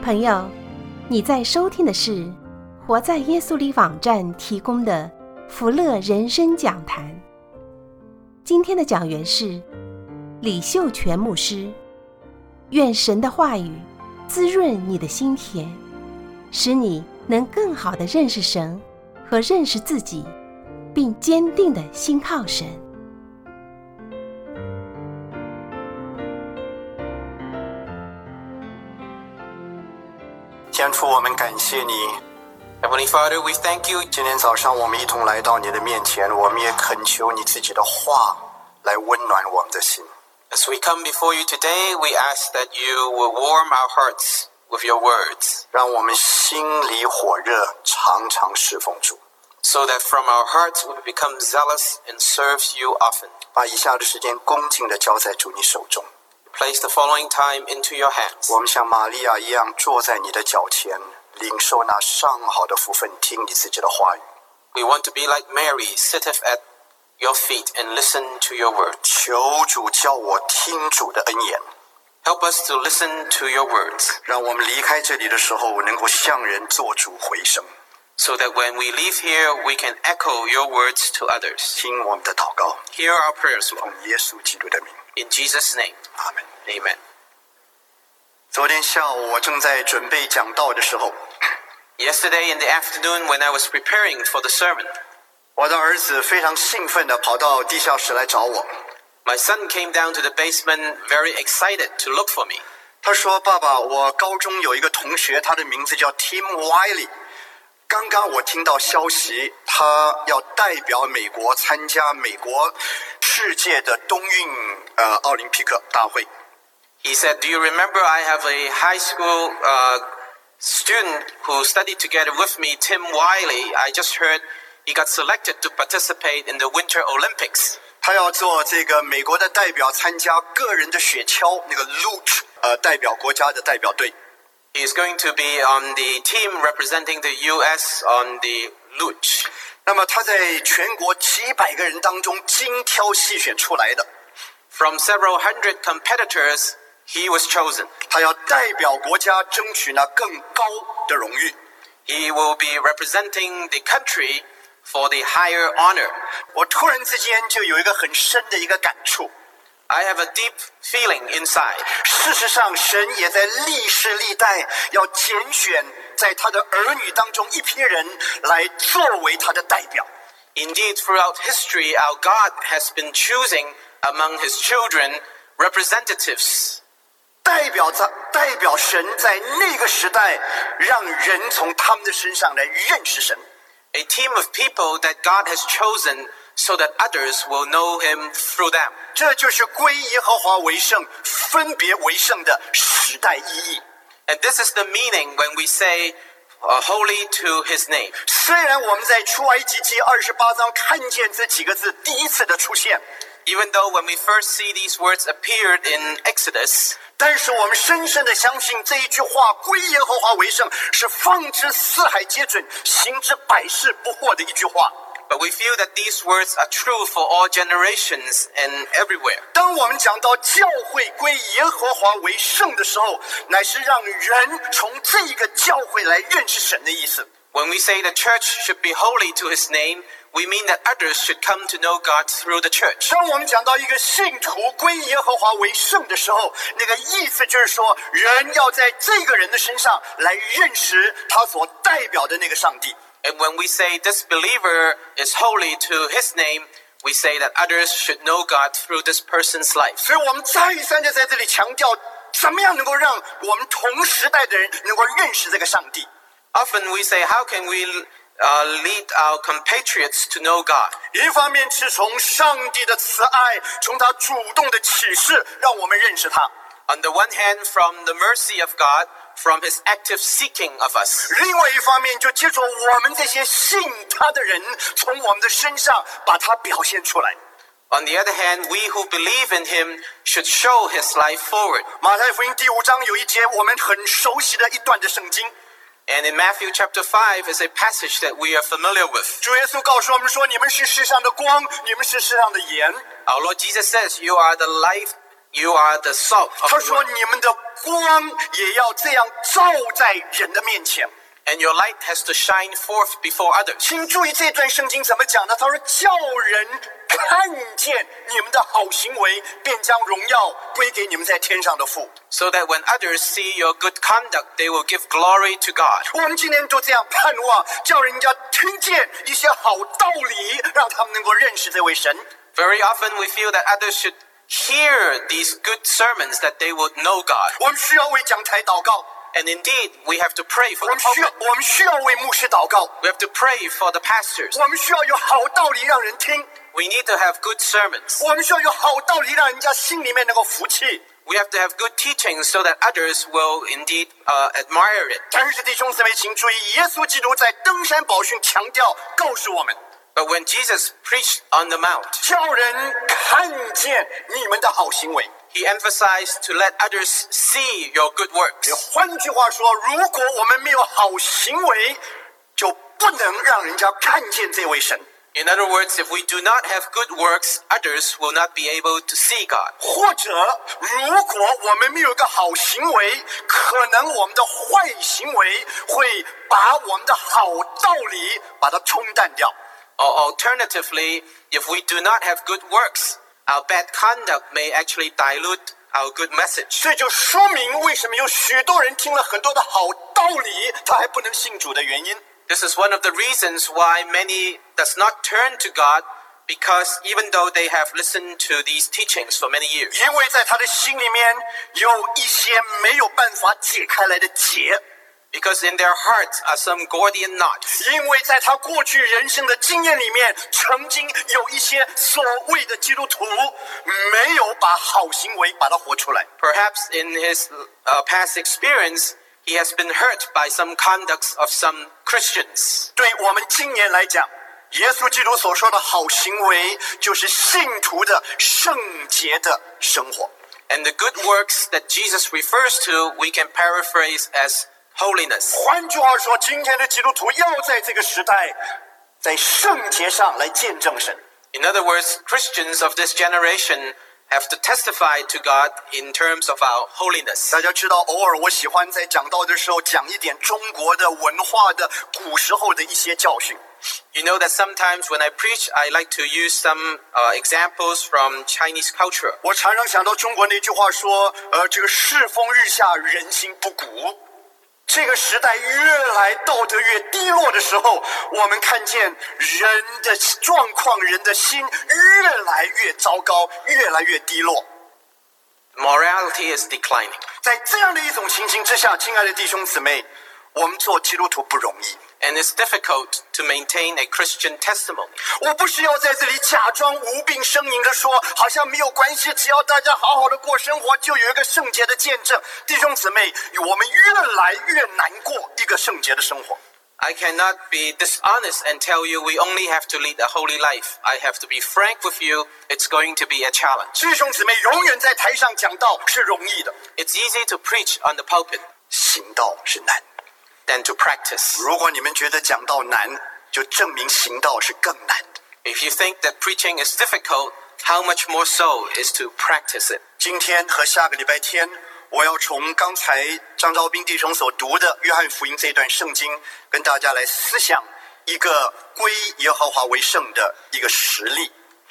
朋友，你在收听的是活在耶稣里网站提供的福乐人生讲坛。今天的讲员是李秀全牧师。愿神的话语滋润你的心田，使你能更好地认识神和认识自己，并坚定地信靠神。 天父，我们感谢你。 Heavenly Father, we thank you. 今天早上我们一同来到你的面前，我们也恳求你自己的话来温暖我们的心。 As we come before you today, we ask that you will warm our hearts with your words, 让我们心里火热，常常侍奉主。 so that from our hearts we will become zealous and serve you often. 把以下的时间恭敬地交在主你手中。 Place the following time into your hands. 我们像玛利亚一样坐在你的脚前，领受那上好的福分，听你自己的话语。 We want to be like Mary, sitteth at your feet and listen to your word. 求主叫我听主的恩言， Help us to listen to your words, 让我们离开这里的时候能够向人做主回声。 so that when we leave here, we can echo your words to others. 听我们的祷告， Hear our prayers, 奉 Lord. 耶稣基督的名， In Jesus' name, 阿门。 amen. 昨天下午我正在准备讲道的时候， Yesterday in the afternoon when I was preparing for the sermon, 我的儿子非常兴奋地跑到地下室来找我。 my son came down to the basement very excited to look for me. 他说：“爸爸，我高中有一个同学，他的名字叫 Tim Wiley。刚刚我听到消息，他要代表美国参加美国世界的冬运奥林匹克大会。 He said, do you remember I have a high school student who studied together with me, Tim Wiley. I just heard he got selected to participate in the Winter Olympics. 他要做这个美国的代表，参加个人的雪橇那个 luge， 代表国家的代表队。 He is going to be on the team representing the U.S. on the luge. 那么他在全国几百个人当中精挑细选出来的， From several hundred competitors, he was chosen. 他要代表国家争取那更高的荣誉。 He will be representing the country for the higher honor. 我突然之间就有一个很深的一个感触。 I have a deep feeling inside. 事实上，神也在历世历代要拣选在他的儿女当中一批人来作为他的代表。 Indeed, throughout history, our God has been choosing among his children representatives. 代表神在那个时代，让人从他们的身上来认识神。 A team of people that God has chosen so that others will know him through them. 这就是归耶和华为圣、分别为圣的时代意义。 And this is the meaning when we say, holy to his name. 虽然我们在出埃及记28章看见这几个字第一次的出现， Even though when we first see these words appeared in Exodus, 但是我们深深的相信这一句话归耶和华为圣是放之四海皆准，行之百世不惑的一句话。 but we feel that these words are true for all generations and everywhere. 当我们讲到教会归耶和华为圣的时候，乃是让人从这个教会来认识神的意思。 When we say the church should be holy to his name, we mean that others should come to know God through the church. 当我们讲到一个信徒归耶和华为圣的时候，那个意思就是说，人要在这个人的身上来认识他所代表的那个上帝。 And when we say this believer is holy to his name, we say that others should know God through this person's life. 所以我们再三的在这里强调，怎么样能够让我们同时代的人能够认识这个上帝。 Often we say, how can we lead our compatriots to know God? 一方面是从上帝的慈爱，从他主动的启示，让我们认识他。 On the one hand, from the mercy of God, from his active seeking of us. 另外一方面，就借助我们这些信他的人，从我们的身上把它表现出来。 On the other hand, we who believe in him should show his life forward. 马太福音第5章有一节我们很熟悉的一段的圣经。 And in Matthew chapter 5 is a passage that we are familiar with. 主耶稣告诉我们说：“你们是世上的光，你们是世上的盐。” Our Lord Jesus says, you are the life You are the salt of 他 the 说 world. 你们的光也要这样照在人的面前。 And your light has to shine forth before others. 请注意这段圣经怎么讲呢？他说叫人看见你们的好行为，便将荣耀归给你们在天上的父。 So that when others see your good conduct, they will give glory to God. 我们今天都这样盼望，叫人家听见一些好道理，让他们能够认识这位神。 Very often we feel that others should hear these good sermons, that they would know God. 我们需要为讲台祷告， And indeed, we have to pray for 我 the 们 pulpit. 需要为牧师祷告， We have to pray for the pastors. 我们需要有好道理让人听， We need to have good sermons. 我们需要有好道理让人家心里面能够服气。 We have to have good teachings so that others will indeed admire it. 但是弟兄姊妹，请注意，耶稣基督在登山宝训强调，告诉我们， But when Jesus preached on the mount, 叫人看见你们的好行为。 he emphasized to let others see your good works. 换句话说，如果我们没有好行为，就不能让人家看见这位神。 In other words, if we do not have good works, others will not be able to see God. 或者，如果我们没有一个好行为，可能我们的坏行为会把我们的好道理把它冲淡掉。 Or alternatively, if we do not have good works, our bad conduct may actually dilute our good message. 这就说明为什么有许多人听了很多的好道理，他还不能信主的原因。 This is one of the reasons why many does not turn to God, because even though they have listened to these teachings for many years, 因为在他的心里面有一些没有办法解开来的结。 because in their hearts are some Gordian knots. 因为在他过去人生的经验里面，曾经有一些所谓的基督徒没有把好行为把它活出来。 Perhaps in his past experience, he has been hurt by some conducts of some Christians. 对我们今年来讲，耶稣基督所说的好行为，就是信徒的圣洁的生活。 And the good works that Jesus refers to, we can paraphrase as holiness. 换句话说，今天的基督徒要在这个时代，在圣洁上来见证神。 In other words, Christians of this generation have to testify to God in terms of our holiness. 大家知道，偶尔我喜欢在讲道的时候讲一点中国的文化的古时候的一些教训。 You know that sometimes when I preach, I like to use some examples from Chinese culture. 我常常想到中国那句话说，这个世风日下，人心不古。这个时代越来道德越低落的时候，我们看见人的状况，人的心越来越糟糕，越来越低落。 Morality is declining. 在这样的一种情形之下，亲爱的弟兄姊妹，我们做基督徒不容易。 And it's difficult to maintain a Christian testimony. 我不是要在这里假装无病呻吟的说，好像没有关系，只要大家好好的过生活，就有一个圣洁的见证。弟兄姊妹，我们越来越难过一个圣洁的生活。 I cannot be dishonest and tell you we only have to lead a holy life. I have to be frank with you. It's going to be a challenge. 弟兄姊妹，永远在台上讲道是容易的， It's easy to preach on the pulpit 行道是难。 than to practice. 如果你们觉得讲道难，就证明行道是更难的。 If you think that preaching is difficult, how much more so is to practice it? 今天和下个礼拜天，我要从刚才张昭斌弟兄所读的约翰福音这段圣经，跟大家来思想一个归耶和华为圣的一个实例。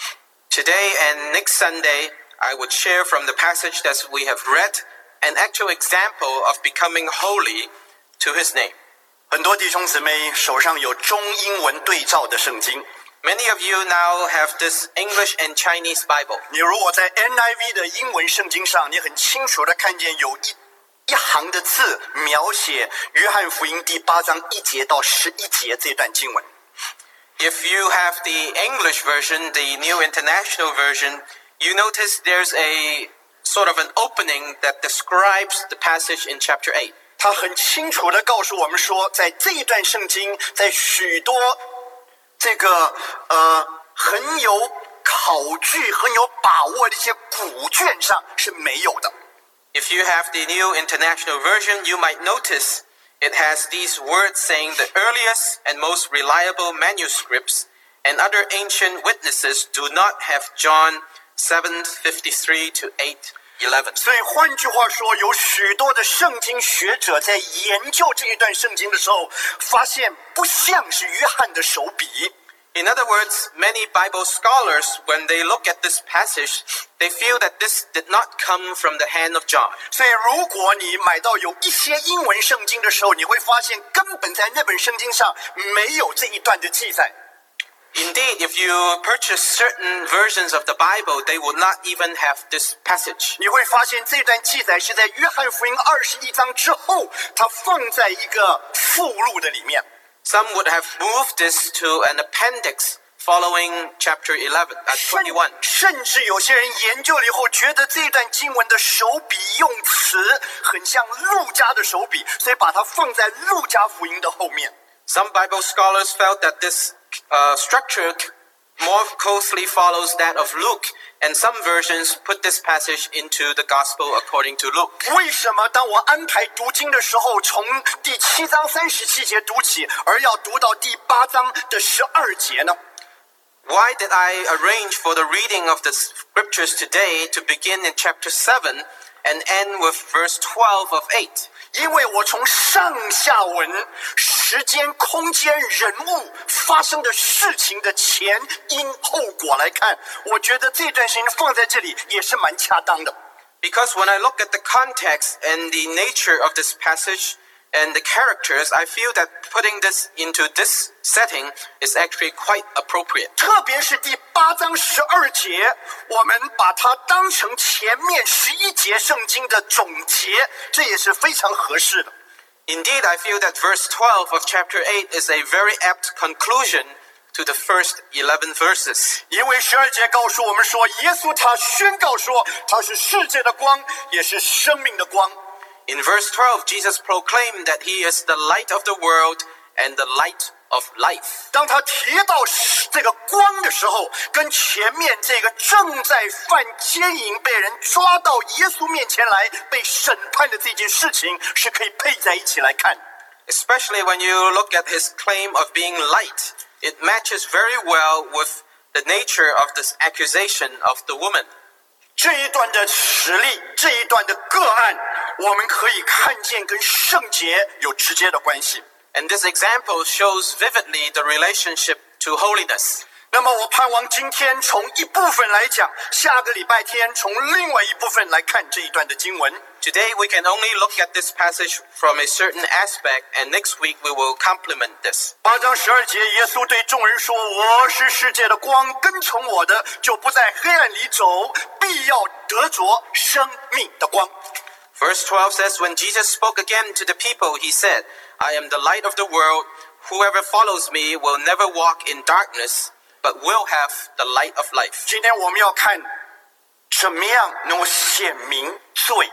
Today and next Sunday, I would share from the passage that we have read an actual example of becoming holy to his name. 很多弟兄姊妹手上有中英文对照的圣经， Many of you now have this English and Chinese Bible. 你如果在 NIV 的英文圣经上，你很清楚的看见有一行的字描写约翰福音第8章1节到11节这段经文。 If you have the English version, the New International Version, you notice there's a sort of an opening that describes the passage in chapter 8. 他很清楚地告诉我们说，在这一段圣经，在许多这个很有考据、很有把握的一些古卷上是没有的。 If you have the New International Version, you might notice it has these words saying the earliest and most reliable manuscripts and other ancient witnesses do not have John 7:53 to 8. 11. 所以换句话说，有许多的圣经学者在研究这一段圣经的时候，发现不像是约翰的手笔。 In other words, many Bible scholars, when they look at this passage, they feel that this did not come from the hand of John. 所以如果你买到有一些英文圣经的时候，你会发现根本在那本圣经上没有这一段的记载。 Indeed, if you purchase certain versions of the Bible, they will not even have this passage. 你会发现这段记载是在约翰福音21章之后，它放在一个附录的里面。 Some would have moved this to an appendix following chapter 21. 甚至有些人研究了以后，觉得这段经文的手笔用词很像路加的手笔，所以把它放在路加福音的后面。 Some Bible scholars felt that this structure more closely follows that of Luke, and some versions put this passage into the Gospel according to Luke. 为什么当我安排读经的时候，从第7章37节读起，而要读到第8章的12节呢？ Why did I arrange for the reading of the scriptures today to begin in chapter 7 and end with verse 12 of 8? 因为我从上下文、时间、空间、人物发生的事情的前因后果来看，我觉得这段时间放在这里也是蛮恰当的。 Because when I look at the context and the nature of this passage and the characters, I feel that putting this into this setting is actually quite appropriate. 特别是第8章12节，我们把它当成前面11节圣经的总结，这也是非常合适的。 Indeed, I feel that verse 12 of chapter 8 is a very apt conclusion to the first 11 verses. 因为12节告诉我们说，耶稣他宣告说，他是世界的光，也是生命的光。 In verse 12, Jesus proclaimed that he is the light of the world and the light of life. 当他提到这个光的时候，跟前面这个正在犯奸淫被人抓到耶稣面前来被审判的这件事情是可以配在一起来看。 Especially when you look at his claim of being light, it matches very well with the nature of this accusation of the woman. 这一段的实例，这一段的个案，我们可以看见跟圣洁有直接的关系。 And this example shows vividly the relationship to holiness. 那么我盼望今天从一部分来讲，下个礼拜天从另外一部分来看这一段的经文。 Today we can only look at this passage from a certain aspect, and next week we will complement this. 8章12节，耶稣对众人说：“我是世界的光，跟从我的，就不在黑暗里走，必要得着生命的光。” Verse 12 says, When Jesus spoke again to the people, he said, I am the light of the world. Whoever follows me will never walk in darkness, but will have the light of life. 今天我们要看怎么样能够显明罪。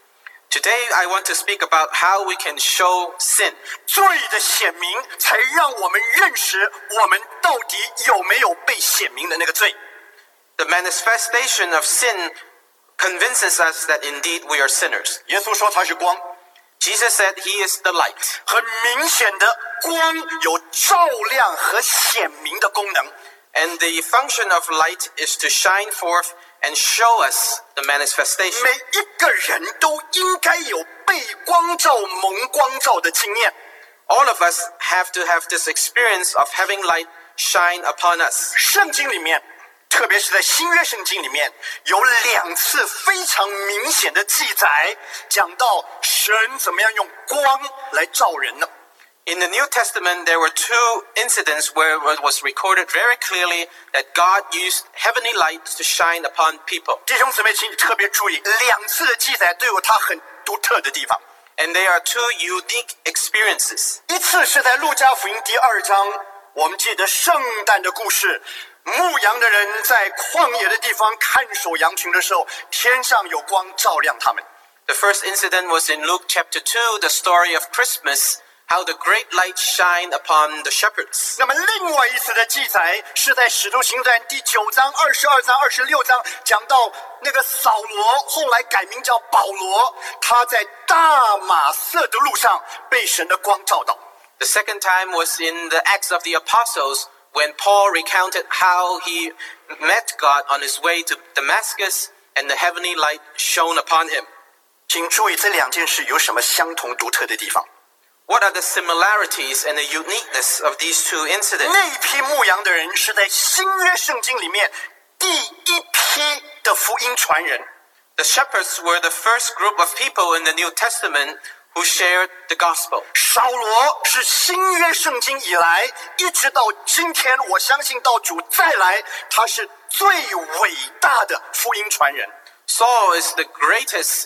Today I want to speak about how we can show sin. 罪的显明，才让我们认识我们到底有没有被显明的那个罪。 The manifestation of sin convinces us that indeed we are sinners. 耶稣说他是光， Jesus said he is the light. 很明显的光有照亮和显明的功能。 And the function of light is to shine forth and show us the manifestation. 每一个人都应该有被光照、蒙光照的经验。 All of us have to have this experience of having light shine upon us. 圣经里面，特别是在新约圣经里面，有2次非常明显的记载，讲到神怎么样用光来照人呢？ In the New Testament, there were 2 incidents where it was recorded very clearly that God used heavenly light to shine upon people. 弟兄姊妹，请你特别注意，2次的记载都有它很独特的地方。 And they are 2 unique experiences. 一次是在路加福音第2章，我们记得圣诞的故事，牧羊的人在旷野的地方看守羊群的时候，天上有光照亮他们。 The first incident was in Luke chapter 2, the story of Christmas, how the great light shined upon the shepherds. 那么另外一次的记载是在使徒行传第9章、22章、26章，讲到那个扫罗，后来改名叫保罗，他在大马色的路上被神的光照到。 The second time was in the Acts of the Apostles, when Paul recounted how he met God on his way to Damascus, and the heavenly light shone upon him. 请注意这两件事有什么相同独特的地方。 What are the similarities and the uniqueness of these two incidents? 那一批牧羊的人是在新约圣经里面第一批的福音传人。 The shepherds were the first group of people in the New Testament who shared the gospel. 扫罗是新约圣经以来一直到今天，我相信到主再来，他是最伟大的福音传人。 Saul is the greatest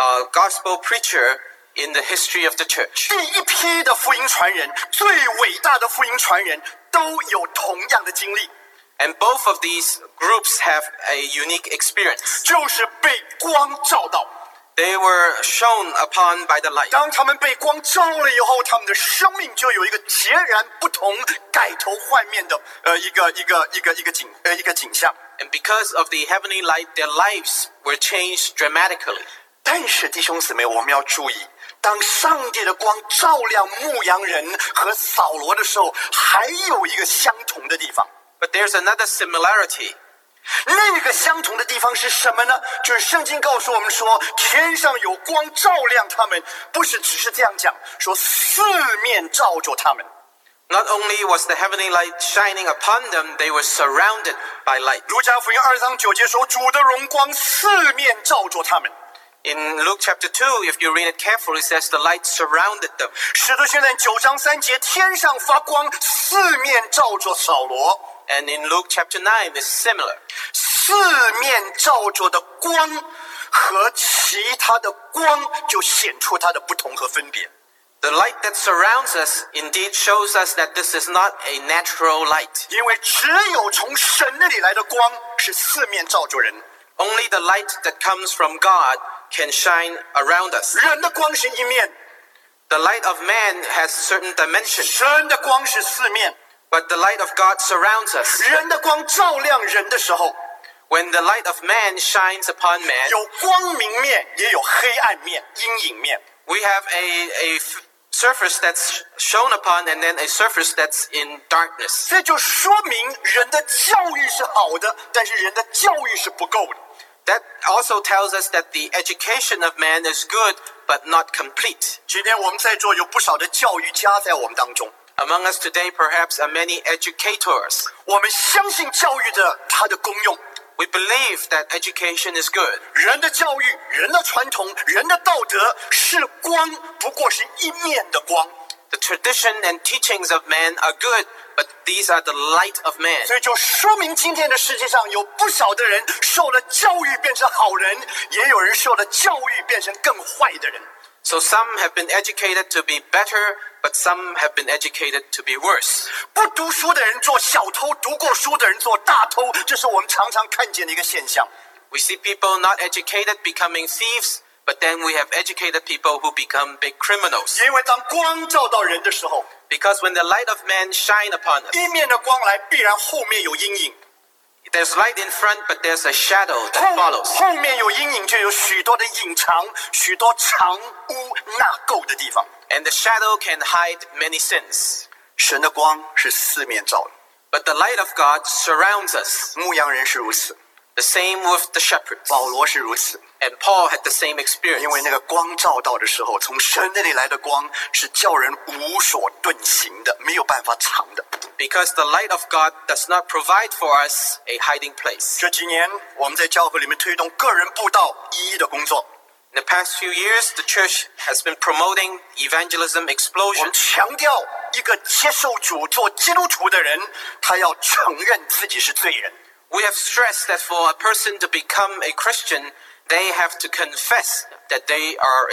gospel preacher in the history of the church. 第一批的福音传人，最伟大的福音传人，都有同样的经历， And both of these groups have a unique experience. 就是被光照到。 They were shone upon by the light. 当他们被光照了以后，他们的生命就有一个截然不同、改头换面的一个景象。 And because of the heavenly light, their lives were changed dramatically. 但是弟兄姊妹，我们要注意，当上帝的光照亮牧羊人和扫罗的时候，还有一个相同的地方。 But there's another similarity. 那个相同的地方是什么呢？就是圣经告诉我们说，天上有光照亮他们，不是只是这样讲，说四面照着他们。 Not only was the heavenly light shining upon them, they were surrounded by light. 路加福音2章9节说，主的荣光四面照着他们。 In Luke chapter 2, if you read it carefully, it says the light surrounded them. 使徒行传9章3节，天上发光，四面照着扫罗。 And in Luke chapter 9, it's similar. 四面照着的光和其他的光就显出它的不同和分别。 The light that surrounds us indeed shows us that this is not a natural light. 因为只有从神那里来的光是四面照着人， Only the light that comes from God can shine around us. 人的光是一面， The light of man has certain dimensions, 神的光是四面。 but the light of God surrounds us. 人的光照亮人的时候， When the light of man shines upon man, 有光明面，也有黑暗面、阴影面。 we have a surface that's shown upon and then a surface that's in darkness. 这就说明人的教育是好的，但是人的教育是不够的。 That also tells us that the education of man is good, but not complete. 今天我们在座有不少的教育家在我们当中， Among us today, perhaps, are many educators. 我们相信教育的它的功用。 We believe that education is good. 人的教育、人的传统、人的道德是光，不过是一面的光。 The tradition and teachings of man are good, but these are the light of man. 所以就说明今天的世界上有不少的人受了教育变成好人，也有人受了教育变成更坏的人。 So some have been educated to be better, but some have been educated to be worse. 不读书的人做小偷，读过书的人做大偷，这是我们常常看见的一个现象。 We see people not educated becoming thieves, but then we have educated people who become big criminals. 因为当光照到人的时候， Because when the light of man shine upon us, 一面的光来，必然后面有阴影。 there's light in front, but there's a shadow that follows. 后面有阴影，就有许多的隐藏，许多藏污纳垢的地方。 And the shadow can hide many sins. 神的光是四面照的， But the light of God surrounds us. 牧羊人是如此， The same with the shepherds. 保罗是如此。 And Paul had the same experience. 因为那个光照到的时候，从神那里来的光是叫人无所遁形的，没有办法藏的。 Because the light of God does not provide for us a hiding place. 这几年我们在教会里面推动个人布道一的工作， In the past few years, the church has been promoting evangelism 我 explosion. 们强调一个接受主做基督徒的人，他要承认自己是罪人。 We have stressed that for a person to become a Christian, they have to confess that they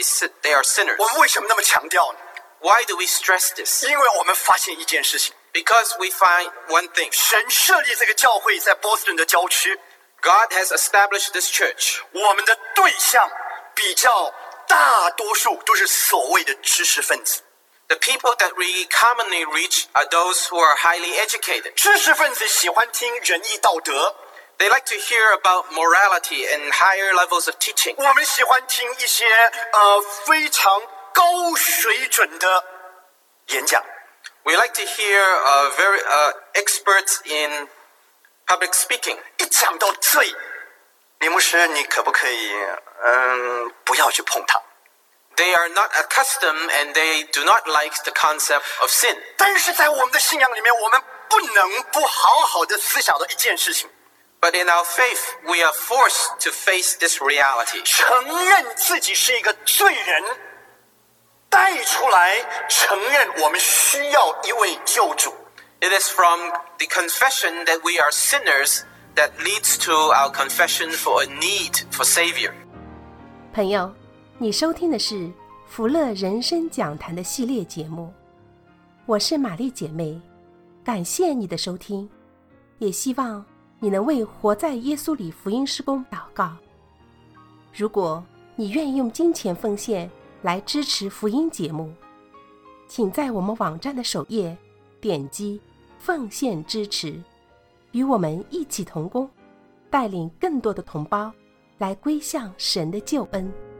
are sinners. 我们为什么那么强调呢？ Why do we stress this? 因为我们发现一件事情， Because we find one thing. 神设立这个教会在波士顿的郊区， God has established this church. 我们的对象比较大多数都是所谓的知识分子。 The people that we commonly reach are those who are highly educated. 知识分子喜欢听仁义道德， They like to hear about morality and higher levels of teaching. 我们喜欢听一些非常高水准的演讲。 We like to hear experts in public speaking. 一讲到罪， 李牧师，你可不可以不要去碰它？ They are not accustomed and they do not like the concept of sin. 但是在我们的信仰里面，我们不能不好好的思想到一件事情。 But in our faith, we are forced to face this reality. 承认自己是一个罪人，带出来承认我们需要一位救主。 It is from the confession that we are sinners that leads to our confession for a need for Savior. 朋友，你收听的是福乐人生讲坛的系列节目，我是玛丽姐妹，感谢你的收听，也希望你能为活在耶稣里福音事工祷告。如果你愿意用金钱奉献来支持福音节目，请在我们网站的首页点击奉献支持，与我们一起同工，带领更多的同胞来归向神的救恩。